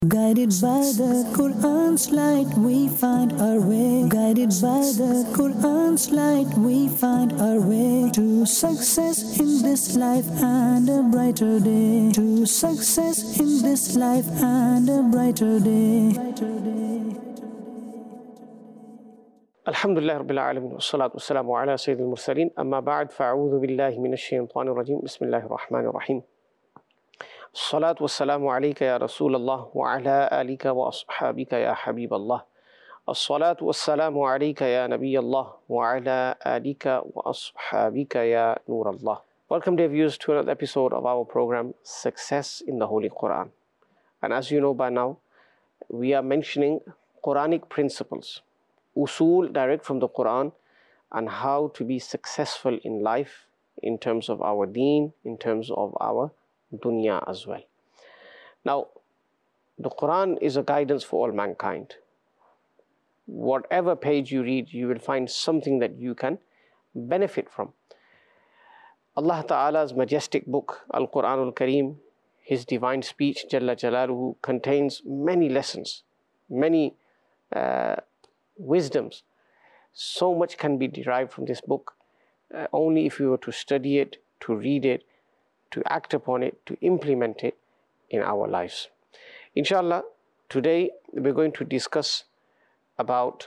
Guided by the Quran's light, we find our way. Guided by the Quran's light, we find our way to success in this life and a brighter day. To success in this life and a brighter day. Alhamdulillah Rabbil Alameen, wassalatu wassalamu ala Sayyidil Mursaleen, amma ba'd, fa'a'udhu billahi minash shaytanir rajim, bismillahir rahmanir rahim. Salatu wassalamu alayka ya Rasulallah wa ala alika wa ashabika ya Habiballah. As-salatu wassalamu alayka ya Nabiyallah wa ala alika wa ashabika ya Nurallah. Welcome dear viewers to another episode of our program Success in the Holy Quran. And as you know by now, we are mentioning Quranic principles, usul direct from the Quran, and how to be successful in life in terms of our deen, in terms of our dunya as well. Now, the Quran is a guidance for all mankind. Whatever page you read, you will find something that you can benefit from. Allah Ta'ala's majestic book, Al-Quranul Kareem, His divine speech, Jalla Jalaluhu, contains many lessons, many wisdoms. So much can be derived from this book, only if we were to study it, to read it, to act upon it, to implement it in our lives. Inshallah, today we're going to discuss about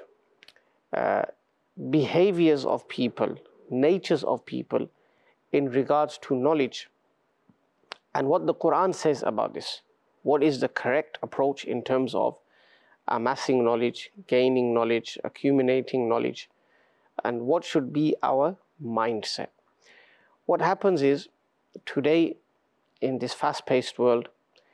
behaviors of people, natures of people in regards to knowledge, and what the Quran says about this. What is the correct approach in terms of amassing knowledge, gaining knowledge, accumulating knowledge, and what should be our mindset. What happens is, today in this fast-paced world,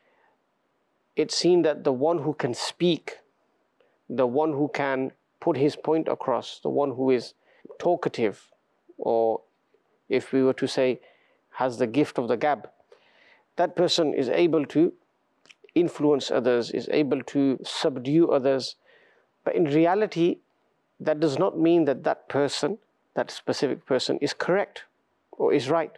it's seen that the one who can speak, the one who can put his point across, the one who is talkative, or if we were to say has the gift of the gab, that person is able to influence others, is able to subdue others. But in reality, that does not mean that that person, that specific person, is correct or is right.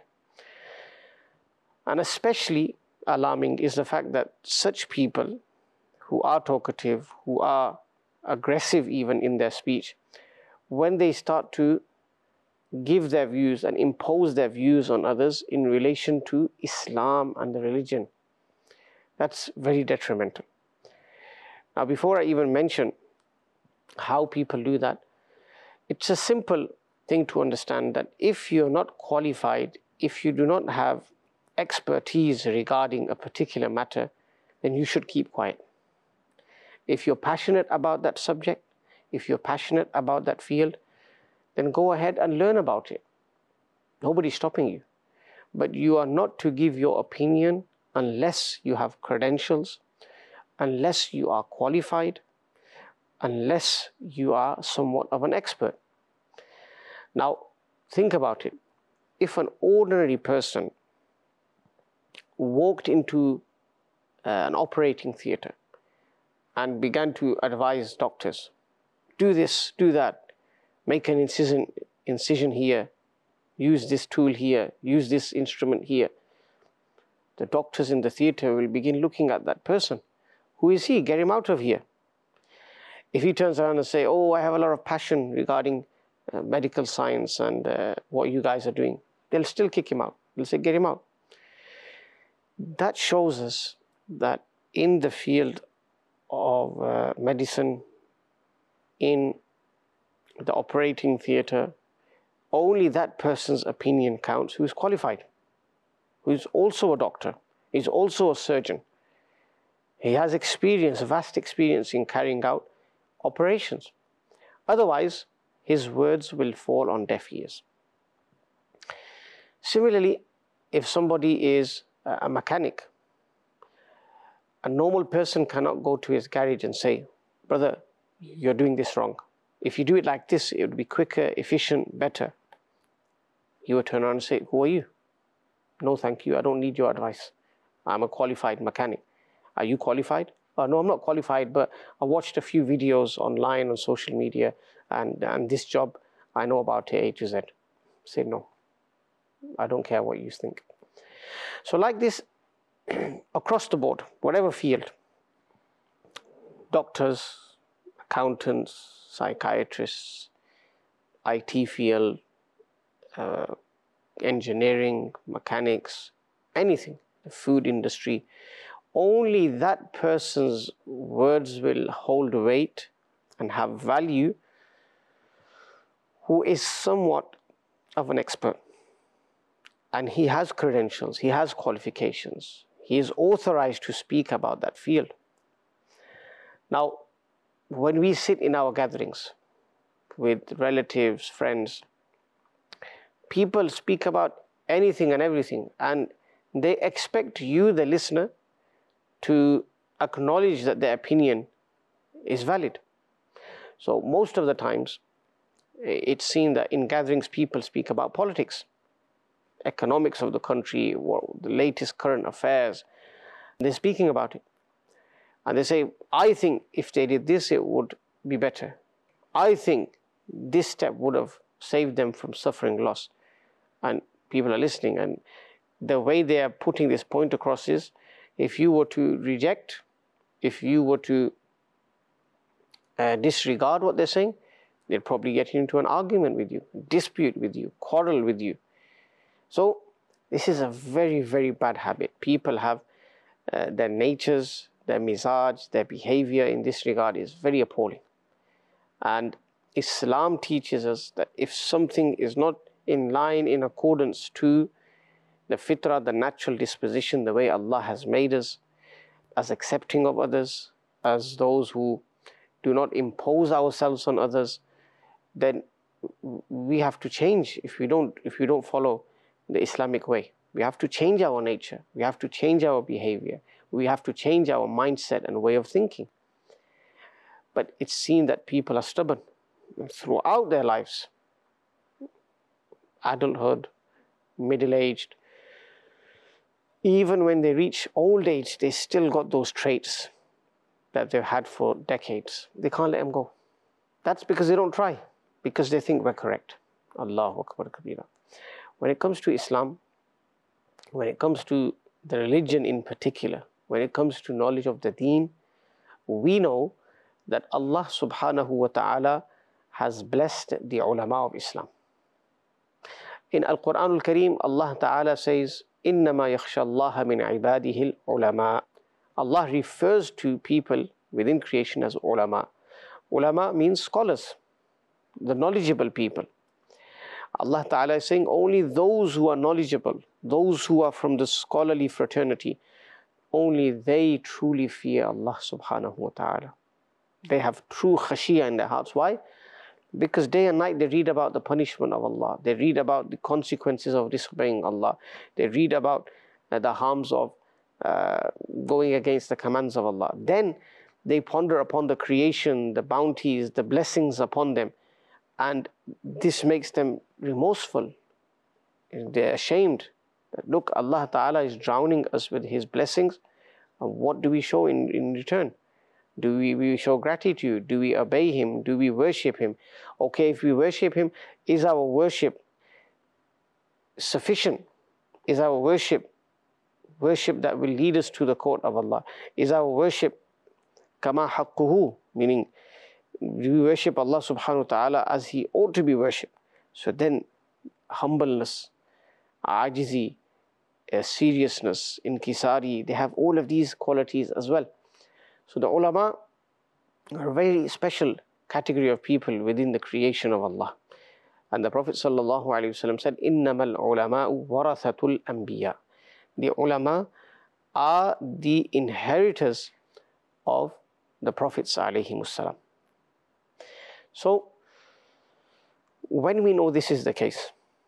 And especially alarming is the fact that such people who are talkative, who are aggressive even in their speech, when they start to give their views and impose their views on others in relation to Islam and the religion, that's very detrimental. Now, before I even mention how people do that, it's a simple thing to understand that if you're not qualified, if you do not have expertise regarding a particular matter, then you should keep quiet. If you're passionate about that subject, if you're passionate about that field, then go ahead and learn about it. Nobody's stopping you. But you are not to give your opinion unless you have credentials, unless you are qualified, unless you are somewhat of an expert. Now, think about it. If an ordinary person walked into an operating theater and began to advise doctors, do this, do that, make an incision here, use this tool here, use this instrument here, the doctors in the theater will begin looking at that person. Who is he? Get him out of here. If he turns around and say, oh, I have a lot of passion regarding medical science and what you guys are doing, they'll still kick him out. They'll say, get him out. That shows us that in the field of medicine, in the operating theater, only that person's opinion counts who is qualified, who is also a doctor, is also a surgeon. He has experience, vast experience in carrying out operations. Otherwise, his words will fall on deaf ears. Similarly, if somebody is a mechanic, a normal person cannot go to his garage and say, brother, you're doing this wrong. If you do it like this, it would be quicker, efficient, better. He would turn around and say, who are you? No, thank you. I don't need your advice. I'm a qualified mechanic. Are you qualified? No, I'm not qualified, but I watched a few videos online on social media, and this job, I know about A to Z. Say, no, I don't care what you think. So like this, across the board, whatever field, doctors, accountants, psychiatrists, IT field, engineering, mechanics, anything, the food industry, only that person's words will hold weight and have value who is somewhat of an expert. And he has credentials, he has qualifications, he is authorized to speak about that field. Now, when we sit in our gatherings with relatives, friends, people speak about anything and everything, and they expect you, the listener, to acknowledge that their opinion is valid. So most of the times, it's seen that in gatherings people speak about politics, economics of the country, or the latest current affairs. They're speaking about it. And they say, I think if they did this, it would be better. I think this step would have saved them from suffering loss. And people are listening. And the way they are putting this point across is, if you were to reject, if you were to disregard what they're saying, they'd probably get into an argument with you, dispute with you, quarrel with you. So this is a very, very bad habit. People have their natures, their mizaj, their behavior in this regard is very appalling. And Islam teaches us that if something is not in line, in accordance to the fitrah, the natural disposition, the way Allah has made us, as accepting of others, as those who do not impose ourselves on others, then we have to change if we don't follow the Islamic way. We have to change our nature. We have to change our behavior. We have to change our mindset and way of thinking. But it's seen that people are stubborn throughout their lives. Adulthood, middle-aged. Even when they reach old age, they still got those traits that they've had for decades. They can't let them go. That's because they don't try, because they think we're correct. Allahu Akbar Kabira. When it comes to Islam, when it comes to the religion in particular, when it comes to knowledge of the deen, we know that Allah subhanahu wa ta'ala has blessed the ulama of Islam. In Al-Quran Al-Kareem, Allah ta'ala says, إِنَّمَا يَخْشَى اللَّهَ مِنْ عِبَادِهِ الْعُلَمَاءِ. Allah refers to people within creation as ulama. Ulama means scholars, the knowledgeable people. Allah Ta'ala is saying only those who are knowledgeable, those who are from the scholarly fraternity, only they truly fear Allah subhanahu wa ta'ala. They have true khashiyah in their hearts. Why? Because day and night they read about the punishment of Allah. They read about the consequences of disobeying Allah. They read about the harms of going against the commands of Allah. Then they ponder upon the creation, the bounties, the blessings upon them. And this makes them remorseful. They're ashamed that, look, Allah Ta'ala is drowning us with His blessings. And what do we show in return? Do we show gratitude? Do we obey Him? Do we worship Him? Okay, if we worship Him, is our worship sufficient? Is our worship that will lead us to the court of Allah? Is our worship kama haqquhu, meaning do we worship Allah subhanahu wa ta'ala as He ought to be worshipped? So then humbleness, ajizi, seriousness, inkisari, they have all of these qualities as well. So the ulama are a very special category of people within the creation of Allah. And the Prophet sallallahu alaihi wasallam said, إِنَّمَا الْعُلَمَاءُ وَرَثَةُ الْأَنْبِيَاءِ. The ulama are the inheritors of the Prophets alayhimus salam. So, when we know this is the case,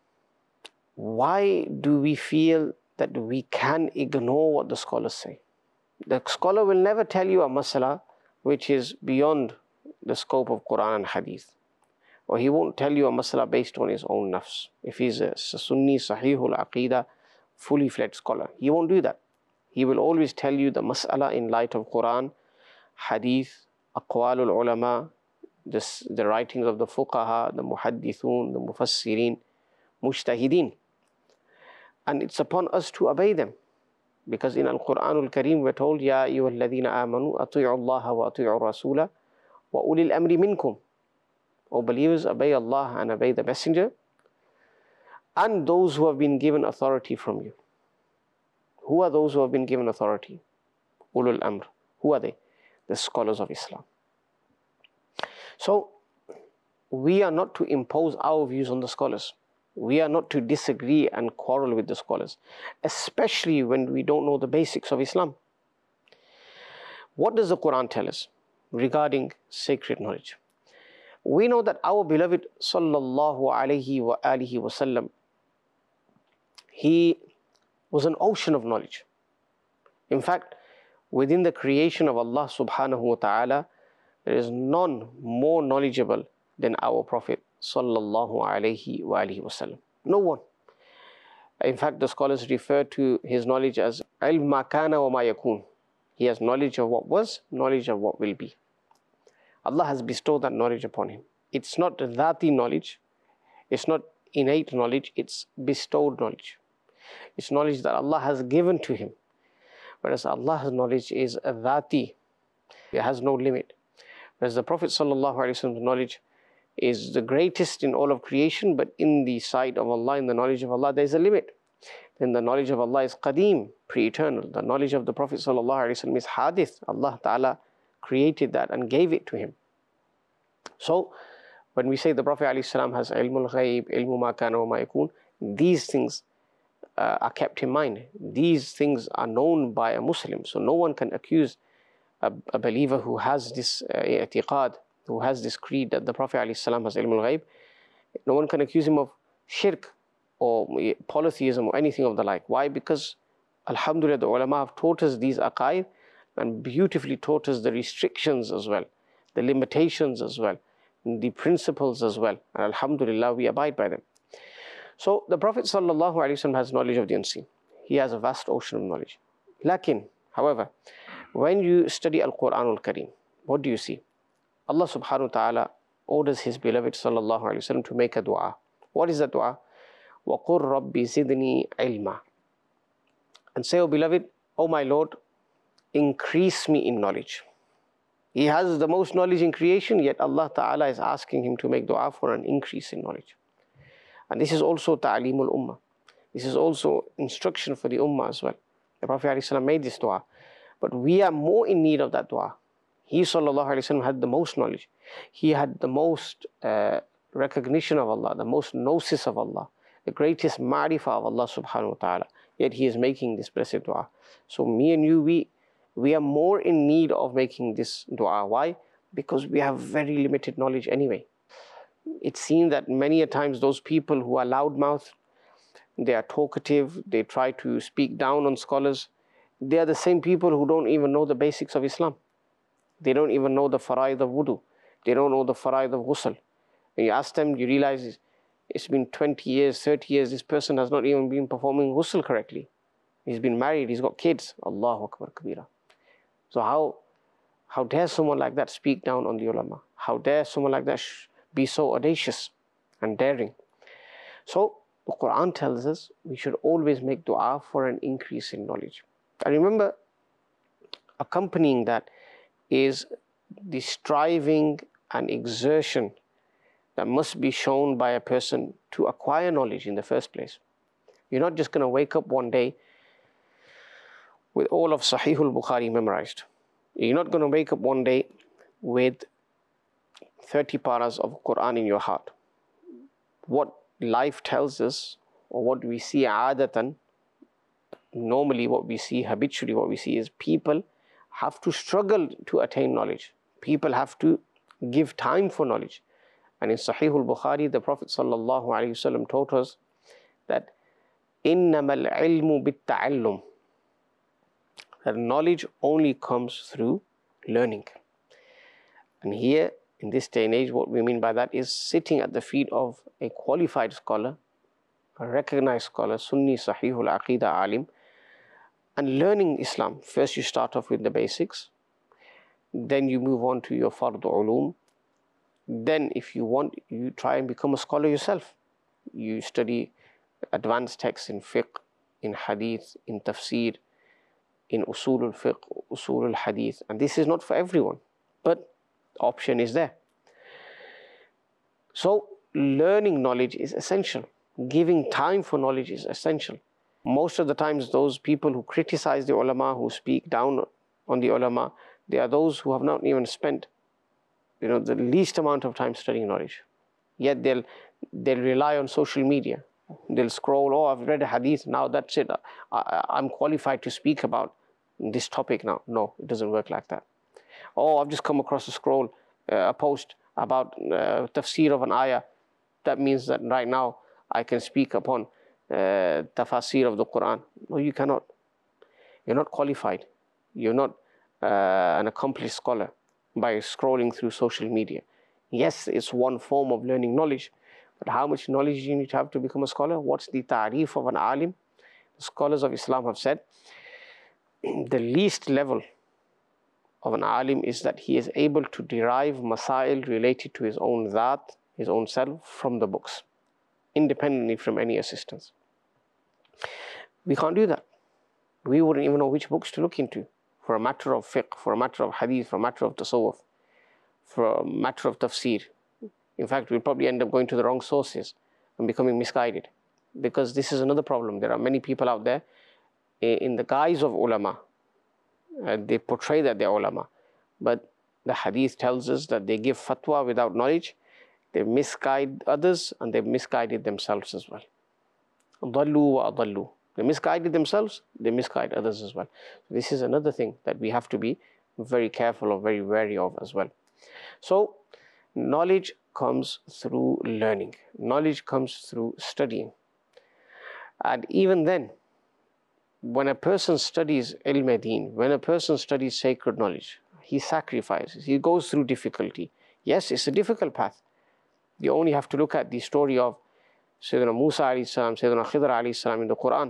why do we feel that we can ignore what the scholars say? The scholar will never tell you a masala which is beyond the scope of Quran and Hadith. Or he won't tell you a masala based on his own nafs. If he's a Sunni, Sahihul Aqidah, fully fledged scholar, he won't do that. He will always tell you the masala in light of Quran, Hadith, Aqwalul Ulama, the writings of the Fuqaha, the Muhaddithun, the Mufassirin, Mujtahideen. And it's upon us to obey them. Because in Al-Quran Al-Kareem we're told, Ya ayyuhalladhina amanu ati'u Allah wa ati'u Rasula wa ulil amri minkum. O believers, obey Allah and obey the Messenger and those who have been given authority from you. Who are those who have been given authority? Ulul Amr. Who are they? The scholars of Islam. So, we are not to impose our views on the scholars. We are not to disagree and quarrel with the scholars, especially when we don't know the basics of Islam. What does the Quran tell us regarding sacred knowledge? We know that our beloved sallallahu alayhi wa alihi wasallam, he was an ocean of knowledge. In fact, within the creation of Allah subhanahu wa ta'ala, there is none more knowledgeable than our Prophet sallallahu alayhi wa alihi wasallam. No one. In fact, the scholars refer to his knowledge as ilm ma kana wa ma yakun. He has knowledge of what was, knowledge of what will be. Allah has bestowed that knowledge upon him. It's not dhati knowledge, it's not innate knowledge, it's bestowed knowledge. It's knowledge that Allah has given to him. Whereas Allah's knowledge is dhati, it has no limit. Whereas the Prophet ﷺ's knowledge is the greatest in all of creation, but in the sight of Allah, in the knowledge of Allah, there is a limit. Then the knowledge of Allah is qadim, pre-eternal. The knowledge of the Prophet ﷺ is hadith. Allah Ta'ala created that and gave it to him. So, when we say the Prophet ﷺ has ilmul ghaib, ilmu ma kana wa ma yakun, these things are kept in mind. These things are known by a Muslim. So no one can accuse a believer who has this i'tiqad, who has this creed that the Prophet ﷺ has ilmul ghaib. No one can accuse him of shirk or polytheism or anything of the like. Why? Because alhamdulillah, the ulama have taught us these aqaid and beautifully taught us the restrictions as well, the limitations as well, the principles as well. And alhamdulillah, we abide by them. So the Prophet ﷺ has knowledge of the unseen. He has a vast ocean of knowledge. Lakin, however, when you study Al-Quran Al-Kareem, what do you see? Allah subhanahu wa ta'ala orders his beloved ﷺ to make a dua. What is that dua? وَقُلْ رَبِّ زِدْنِي عِلْمًا. And say, O beloved, O my Lord, increase me in knowledge. He has the most knowledge in creation, yet Allah Ta'ala is asking him to make dua for an increase in knowledge. And this is also ta'aleemul ummah. This is also instruction for the ummah as well. The Prophet ﷺ made this dua. But we are more in need of that dua. He sallallahu alayhi wa sallam had the most knowledge. He had the most recognition of Allah, the most gnosis of Allah, the greatest ma'rifah of Allah subhanahu wa ta'ala. Yet he is making this blessed dua. So me and you, we are more in need of making this dua. Why? Because we have very limited knowledge anyway. It's seen that many a times those people who are loudmouthed, they are talkative, they try to speak down on scholars, they are the same people who don't even know the basics of Islam. They don't even know the faraid of wudu. They don't know the faraid of ghusl. When you ask them, you realize it's been 20 years, 30 years, this person has not even been performing ghusl correctly. He's been married, he's got kids. Allahu Akbar Kabira. So how dare someone like that speak down on the ulama? How dare someone like that be so audacious and daring? So the Quran tells us we should always make dua for an increase in knowledge. And remember, accompanying that is the striving and exertion that must be shown by a person to acquire knowledge in the first place. You're not just going to wake up one day with all of Sahih al-Bukhari memorized. You're not going to wake up one day with 30 paras of Quran in your heart. What life tells us, or what we see adatan, normally what we see, habitually what we see is people have to struggle to attain knowledge. People have to give time for knowledge. And in Sahih al-Bukhari, the Prophet ﷺ taught us that إِنَّمَا الْعِلْمُ بِالتَّعَلُّمِ, that knowledge only comes through learning. And here, in this day and age, what we mean by that is sitting at the feet of a qualified scholar, a recognized scholar, Sunni Sahih al-Aqidah alim, and learning Islam. First you start off with the basics, then you move on to your fardu ulum. Then if you want, you try and become a scholar yourself. You study advanced texts in fiqh, in hadith, in tafsir, in usul al-fiqh, usul al-hadith, and this is not for everyone, but the option is there. So learning knowledge is essential. Giving time for knowledge is essential. Most of the times those people who criticize the ulama, who speak down on the ulama, they are those who have not even spent the least amount of time studying knowledge. Yet they'll rely on social media. They'll scroll, oh, I've read a hadith, now that's it. I'm qualified to speak about this topic now. No, it doesn't work like that. Oh, I've just come across a post about tafsir of an ayah. That means that right now I can speak upon tafsir of the Quran. No, you cannot. You're not qualified. You're not an accomplished scholar by scrolling through social media. Yes, it's one form of learning knowledge, but how much knowledge do you need to have to become a scholar? What's the ta'rif of an alim? The scholars of Islam have said the least level of an alim is that he is able to derive masail related to his own dhat, his own self, from the books, independently from any assistance. We can't do that. We wouldn't even know which books to look into for a matter of fiqh, for a matter of hadith, for a matter of tasawwuf, for a matter of tafsir. In fact, we'll probably end up going to the wrong sources and becoming misguided, because this is another problem. There are many people out there in the guise of ulama. They portray that they're ulama, but the hadith tells us that they give fatwa without knowledge. They misguide others and they've misguided themselves as well. Dallu wa adallu. They misguided themselves, they misguide others as well. This is another thing that we have to be very careful or very wary of as well. So knowledge comes through learning. Knowledge comes through studying. And even then, when a person studies ilm deen, when a person studies sacred knowledge, he sacrifices, he goes through difficulty. Yes, it's a difficult path. You only have to look at the story of Sayyidina Musa alayhi salam, Sayyidina Khidr alayhi salam in the Quran.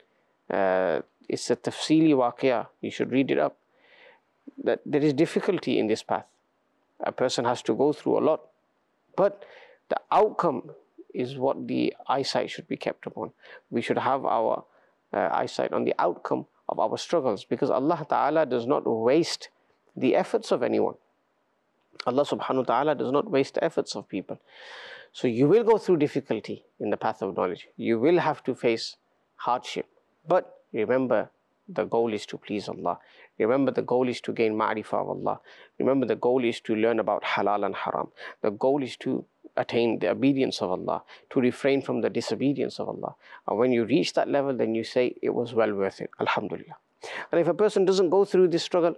It's a tafsili waqiyah. You should read it up. That there is difficulty in this path. A person has to go through a lot. But the outcome is what the eyesight should be kept upon. We should have our eyesight on the outcome of our struggles, because Allah Ta'ala does not waste the efforts of anyone. Allah Subhanahu wa Ta'ala does not waste the efforts of people. So you will go through difficulty in the path of knowledge. You will have to face hardship. But remember, the goal is to please Allah. Remember, the goal is to gain ma'rifah of Allah. Remember, the goal is to learn about halal and haram. The goal is to attain the obedience of Allah, to refrain from the disobedience of Allah. And when you reach that level, then you say, it was well worth it, alhamdulillah. And if a person doesn't go through this struggle,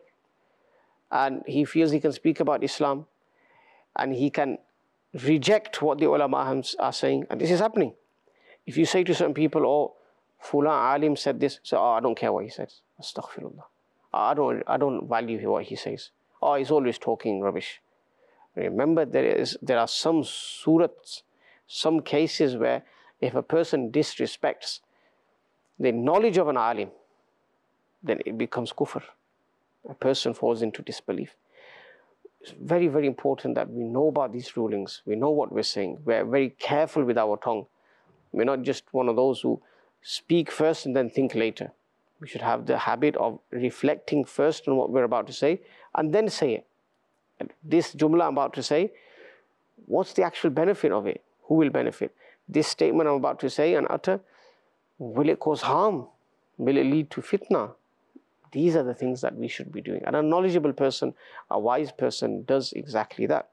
and he feels he can speak about Islam, and he can reject what the ulama are saying, and this is happening. If you say to certain people, oh, Fulan alim said this, say, oh, I don't care what he says. Astaghfirullah. I don't value what he says. Oh, he's always talking rubbish. Remember, there are some surats, some cases where if a person disrespects the knowledge of an alim, then it becomes kufr. A person falls into disbelief. It's very, very important that we know about these rulings. We know what we're saying. We're very careful with our tongue. We're not just one of those who speak first and then think later. We should have the habit of reflecting first on what we're about to say and then say it. And this jumla I'm about to say, what's the actual benefit of it? Who will benefit? This statement I'm about to say and utter, will it cause harm? Will it lead to fitna? These are the things that we should be doing. And a knowledgeable person, a wise person, does exactly that.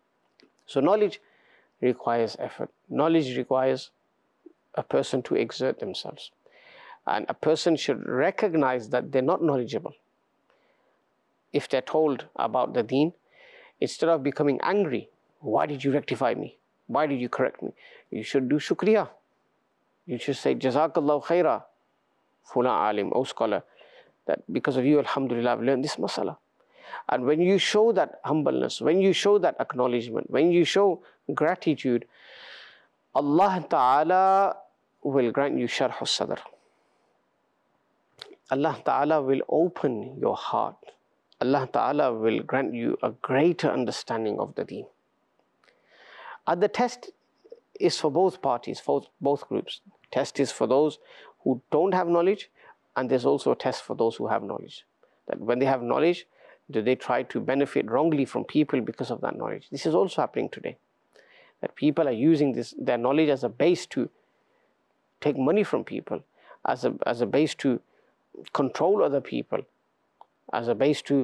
So knowledge requires effort. Knowledge requires a person to exert themselves. And a person should recognize that they're not knowledgeable. If they're told about the deen, instead of becoming angry, why did you rectify me? Why did you correct me? You should do shukriya. You should say, Jazakallahu khaira, Fulan alim, O scholar, that because of you, alhamdulillah, I've learned this masala. And when you show that humbleness, when you show that acknowledgement, when you show gratitude, Allah Ta'ala will grant you sharh al-sadr. Allah Ta'ala will open your heart. Allah Ta'ala will grant you a greater understanding of the deen. And the test is for both parties, for both groups. Test is for those who don't have knowledge, And there's also a test for those who have knowledge. That when they have knowledge, do they try to benefit wrongly from people because of that knowledge? This is also happening today. That people are using their knowledge as a base to take money from people, as a base to control other people, as a base to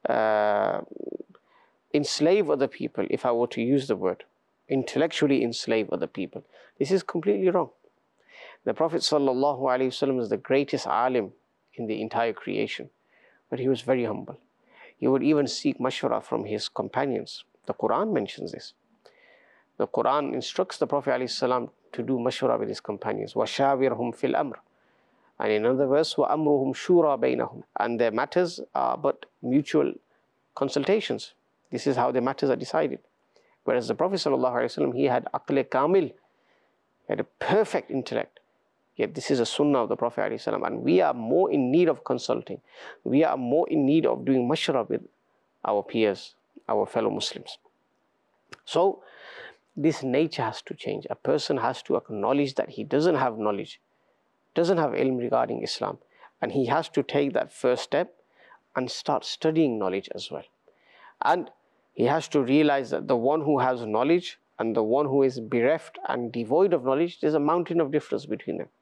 enslave other people, if I were to use the word, intellectually enslave other people. This is completely wrong. The Prophet ﷺ is the greatest alim in the entire creation, but he was very humble. He would even seek mashwara from his companions. The Quran mentions this. The Quran instructs the Prophet ﷺ to do mashwara with his companions. وَشَاوِرْهُمْ فِي الْأَمْرِ. And in another verse, وَأَمْرُهُمْ شُورَى بَيْنَهُمْ. And their matters are but mutual consultations. This is how their matters are decided. Whereas the Prophet ﷺ, he had aql kamil, he had a perfect intellect. Yet this is a sunnah of the Prophet ﷺ, and we are more in need of consulting. We are more in need of doing mashwara with our peers, our fellow Muslims. So this nature has to change. A person has to acknowledge that he doesn't have knowledge, doesn't have ilm regarding Islam, and he has to take that first step and start studying knowledge as well. And he has to realize that the one who has knowledge and the one who is bereft and devoid of knowledge, there's a mountain of difference between them.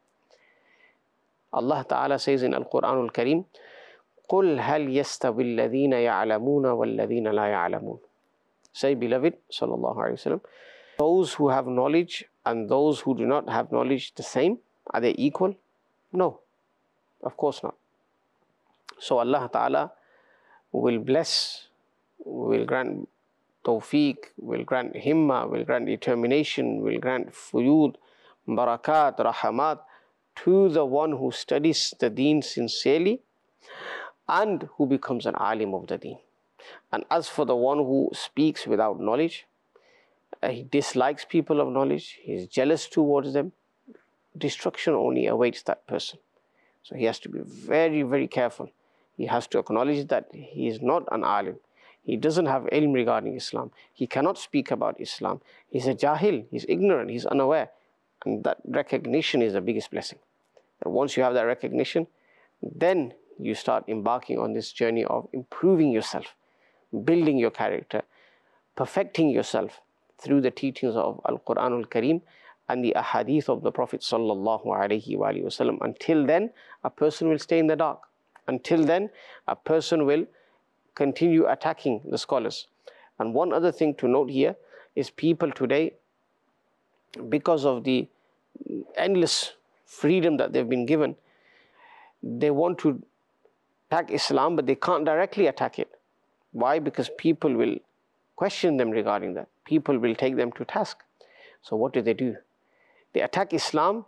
Allah Ta'ala says in Al-Quran Al-Kareem, قُلْ هَلْ يَسْتَوِي الَّذِينَ يَعْلَمُونَ وَالَّذِينَ لَا يَعْلَمُونَ. Say, beloved, sallallahu alayhi wa sallam, those who have knowledge and those who do not have knowledge the same? Are they equal? No, of course not. So Allah Ta'ala will bless, will grant tawfiq, will grant himma, will grant determination, will grant fuyud, barakat, rahamat to the one who studies the deen sincerely and who becomes an alim of the deen. And as for the one who speaks without knowledge, he dislikes people of knowledge, he is jealous towards them, destruction only awaits that person. So he has to be very, very careful. He has to acknowledge that he is not an alim. He doesn't have ilm regarding Islam. He cannot speak about Islam. He's a jahil, he's ignorant, he's unaware. And that recognition is the biggest blessing. And once you have that recognition, then you start embarking on this journey of improving yourself, building your character, perfecting yourself through the teachings of Al-Quran Al-Kareem and the ahadith of the Prophet sallallahu alaihi wasallam. Until then, a person will stay in the dark. Until then, a person will continue attacking the scholars. And one other thing to note here is people today, because of the endless freedom that they've been given, they want to attack Islam, but they can't directly attack it. Why? Because people will question them regarding that. People will take them to task. So what do? They attack Islam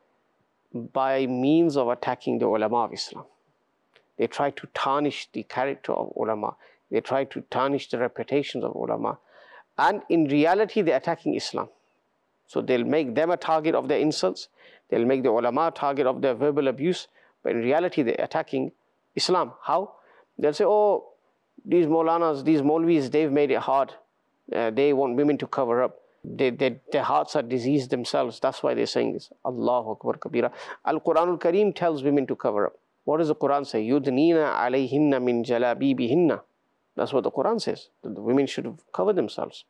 by means of attacking the ulama of Islam. They try to tarnish the character of ulama. They try to tarnish the reputations of ulama. And in reality, they're attacking Islam. So they'll make them a target of their insults. They'll make the ulama a target of their verbal abuse. But in reality, they're attacking Islam. How? They'll say, oh, these Maulanas, these Maulvis, they've made it hard. They want women to cover up. Their hearts are diseased themselves. That's why they're saying this. Allahu Akbar Kabira. Al-Quran Al-Kareem tells women to cover up. What does the Quran say? Yudnina alayhinna min jalabibihinna. That's what the Quran says. That the women should cover themselves.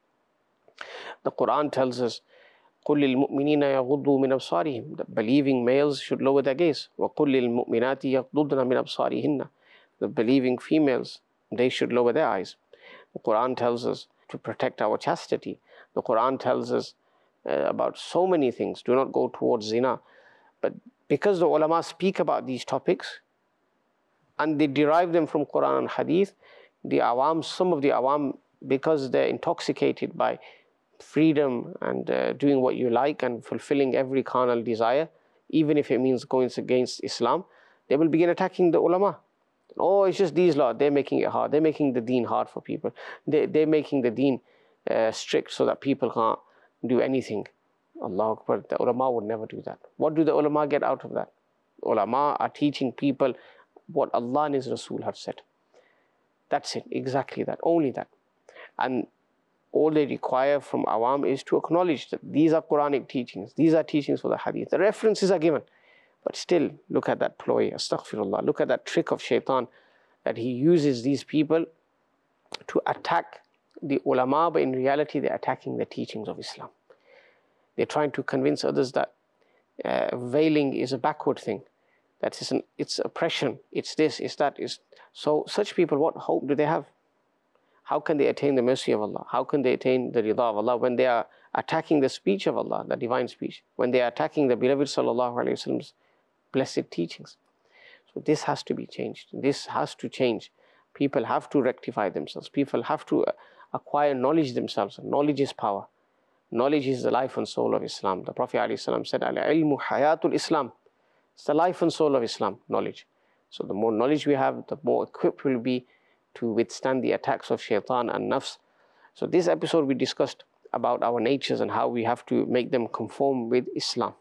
The Quran tells us, قُلْ لِلْمُؤْمِنِينَ يَغُضُّوا مِنْ أَبْصَارِهِمْ. The believing males should lower their gaze. وَقُلْ لِلْمُؤْمِنَاتِ يَغْضُضْنَ مِنْ أَبْصَارِهِنَّ. The believing females, they should lower their eyes. The Quran tells us to protect our chastity. The Quran tells us about so many things. Do not go towards zina. But because the ulama speak about these topics and they derive them from Quran and Hadith, the awam, some of the awam, because they're intoxicated by freedom and doing what you like and fulfilling every carnal desire, even if it means going against Islam, they will begin attacking the ulama. Oh, it's just these lot, they're making it hard. They're making the deen hard for people. They're making the deen strict so that people can't do anything. Allahu Akbar, the ulama would never do that. What do the ulama get out of that? Ulama are teaching people what Allah and His Rasul have said. That's it, exactly that, only that. And all they require from awam is to acknowledge that these are Quranic teachings, these are teachings for the hadith. The references are given, But still, look at that ploy, astaghfirullah, look at that trick of shaitan, that he uses these people to attack the ulama, but in reality they're attacking the teachings of Islam. They're trying to convince others that veiling is a backward thing, that it's oppression, it's this, it's that. So such people, what hope do they have? How can they attain the mercy of Allah? How can they attain the rida of Allah when they are attacking the speech of Allah, the divine speech, when they are attacking the beloved sallallahu alaihi wasallam's blessed teachings? So this has to be changed. This has to change. People have to rectify themselves. People have to acquire knowledge themselves. Knowledge is power. Knowledge is the life and soul of Islam. The Prophet ﷺ said, Al-ilmu hayatul Islam. It's the life and soul of Islam, knowledge. So the more knowledge we have, the more equipped we'll be to withstand the attacks of shaitan and nafs. So this episode we discussed about our natures and how we have to make them conform with Islam.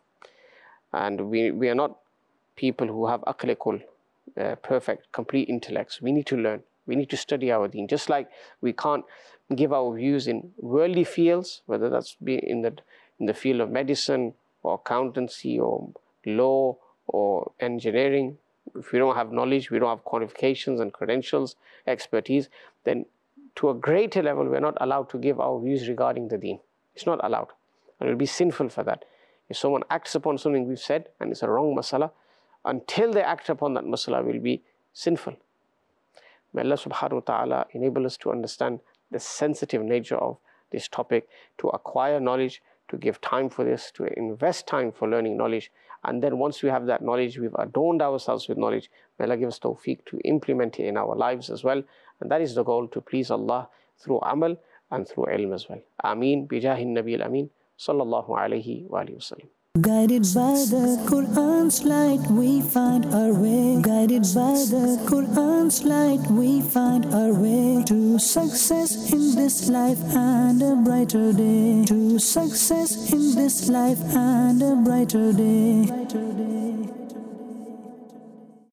And we are not people who have aql kul, perfect, complete intellects. We need to learn. We need to study our deen. Just like we can't give our views in worldly fields, whether that's be in the field of medicine or accountancy or law or engineering. If we don't have knowledge, we don't have qualifications and credentials, expertise, then to a greater level, we're not allowed to give our views regarding the deen. It's not allowed. And it will be sinful for that. If someone acts upon something we've said and it's a wrong masala, until they act upon that masala will be sinful. May Allah subhanahu wa ta'ala enable us to understand the sensitive nature of this topic, to acquire knowledge, to give time for this, to invest time for learning knowledge. And then once we have that knowledge, we've adorned ourselves with knowledge. May Allah give us tawfiq to implement it in our lives as well. And that is the goal, to please Allah through amal and through ilm as well. Ameen. Bijahin Nabi al-Amin. Sallallahu alayhi wa alihi wa sallam. Guided by the Quran's light, we find our way. Guided by the Quran's light, we find our way to success in this life and a brighter day. To success in this life and a brighter day.